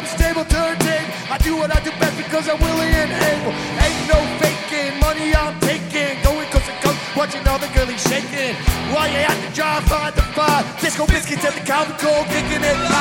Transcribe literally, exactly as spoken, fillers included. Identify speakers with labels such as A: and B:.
A: stable turntable. I do what I do best because I'm willing and able. Ain't no faking, money I'm taking. Going coast to coast, watching all the girlies shaking. While you at the job, find the fire. Disco biscuits at the counter, cold, kicking it.